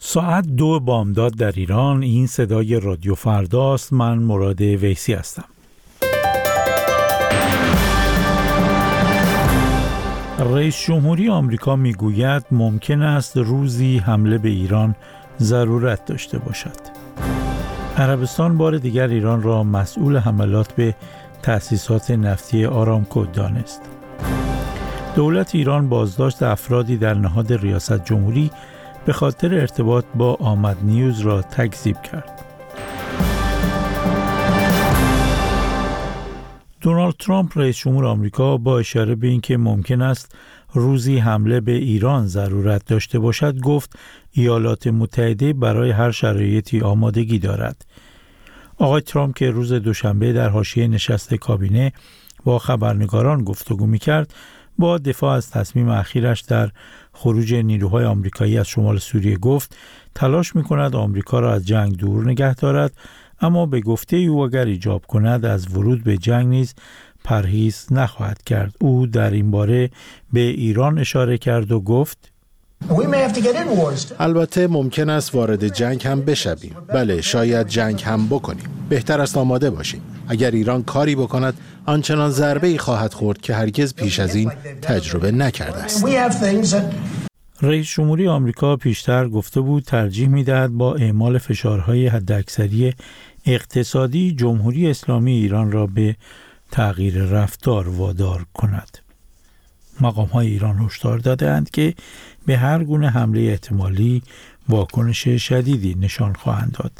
ساعت 2 بامداد در ایران. این صدای رادیو فرداست. من مراد ویسی هستم. رئیس جمهوری آمریکا میگوید ممکن است روزی حمله به ایران ضرورت داشته باشد. عربستان بار دیگر ایران را مسئول حملات به تأسیسات نفتی آرامکو دانست. دولت ایران بازداشت افرادی در نهاد ریاست جمهوری به خاطر ارتباط با آمد نیوز را تکذیب کرد. دونالد ترامپ رئیس جمهور آمریکا با اشاره به اینکه ممکن است روزی حمله به ایران ضرورت داشته باشد گفت ایالات متحده برای هر شرایطی آمادگی دارد. آقای ترامپ که روز دوشنبه در حاشیه نشست کابینه با خبرنگاران گفتگو می‌کرد، با دفاع از تصمیم اخیرش در خروج نیروهای آمریکایی از شمال سوریه گفت تلاش می‌کند آمریکا را از جنگ دور نگه دارد، اما به گفته او اگر ایجاب کند از ورود به جنگ نیز پرهیز نخواهد کرد. او در این باره به ایران اشاره کرد و گفت البته ممکن است وارد جنگ هم بشویم. بله، شاید جنگ هم بکنیم. بهتر است آماده باشیم. اگر ایران کاری بکند آنچنان ضربه‌ای خواهد خورد که هرگز پیش از این تجربه نکرده است. رئیس جمهوری آمریکا پیشتر گفته بود ترجیح می‌دهد با اعمال فشارهای حداکثری اقتصادی جمهوری اسلامی ایران را به تغییر رفتار وادار کند. مقام‌های ایران هشدار داده‌اند که به هر گونه حمله احتمالی واکنش شدیدی نشان خواهند داد.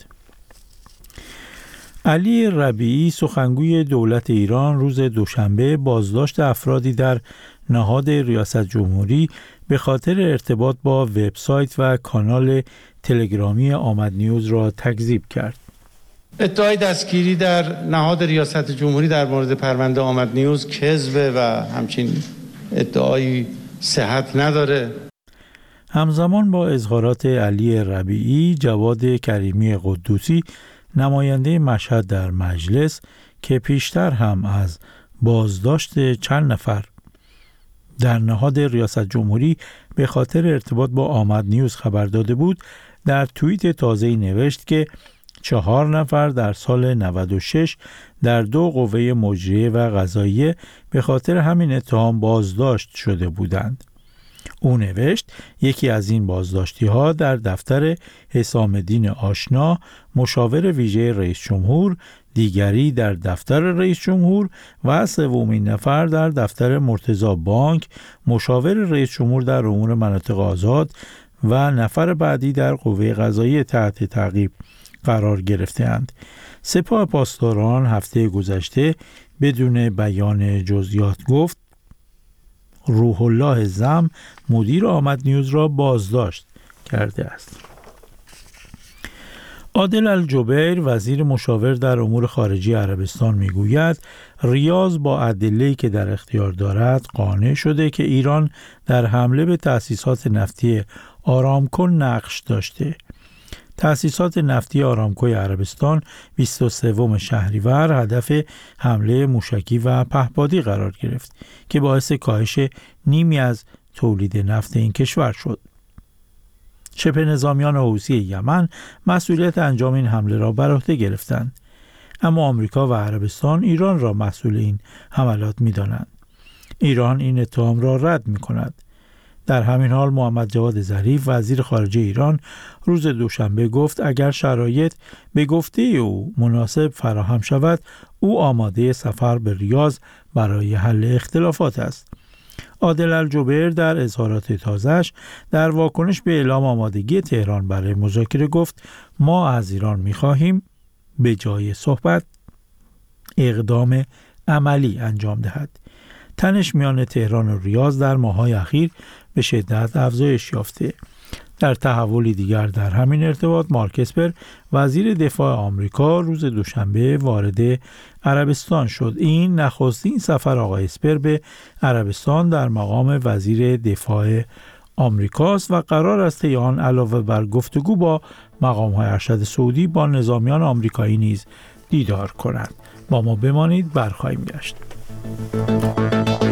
علی ربیعی سخنگوی دولت ایران روز دوشنبه بازداشت افرادی در نهاد ریاست جمهوری به خاطر ارتباط با وبسایت و کانال تلگرامی آمد نیوز را تکذیب کرد. ادعای دستگیری در نهاد ریاست جمهوری در مورد پرونده آمد نیوز کذبه و همچین ادعایی صحت نداره. همزمان با اظهارات علی ربیعی، جواد کریمی قدوسی نماینده مشهد در مجلس که پیشتر هم از بازداشت چند نفر در نهاد ریاست جمهوری به خاطر ارتباط با آمد نیوز خبر داده بود، در توییت تازه‌ای نوشت که 4 نفر در سال 96 در 2 قوه مجریه و قضاییه به خاطر همین اتهام بازداشت شده بودند. او نوشت یکی از این بازداشتی ها در دفتر حسام الدین آشنا مشاور ویژه رئیس جمهور، دیگری در دفتر رئیس جمهور و سومین نفر در دفتر مرتضی بانک مشاور رئیس جمهور در امور مناطق آزاد و نفر بعدی در قوه قضاییه تحت تعقیب قرار گرفته‌اند. سپاه پاسداران هفته گذشته بدون بیان جزئیات گفت روح الله زم مدیر آمد نیوز را بازداشت کرده است. عادل الجبیر وزیر مشاور در امور خارجه عربستان میگوید ریاض با ادله‌ای که در اختیار دارد قانع شده که ایران در حمله به تأسیسات نفتی آرامکو نقش داشته. تأسیسات نفتی آرامکوی عربستان 23 شهریور هدف حمله موشکی و پهپادی قرار گرفت که باعث کاهش نیمی از تولید نفت این کشور شد. شبه نظامیان حوثی یمن مسئولیت انجام این حمله را بر عهده گرفتند، اما آمریکا و عربستان ایران را مسئول این حملات می‌دانند. ایران این اتهام را رد می‌کند. در همین حال محمد جواد ظریف وزیر خارجه ایران روز دوشنبه گفت اگر شرایط به گفته او مناسب فراهم شود او آماده سفر به ریاض برای حل اختلافات است. عادل الجبیر در اظهارات تازه‌اش در واکنش به اعلام آمادگی تهران برای مذاکره گفت ما از ایران می‌خواهیم به جای صحبت اقدام عملی انجام دهد. تنش میان تهران و ریاض در ماه‌های اخیر به شدت افزایش یافته. در تحولی دیگر در همین ارتباط مارک اسپر وزیر دفاع آمریکا روز دوشنبه وارد عربستان شد. این نخستین سفر آقای اسپر به عربستان در مقام وزیر دفاع آمریکاست و قرار است طی آن علاوه بر گفتگو با مقام‌های ارشد سعودی با نظامیان آمریکایی نیز دیدار کند. با ما بمانید، برخواهیم گشت.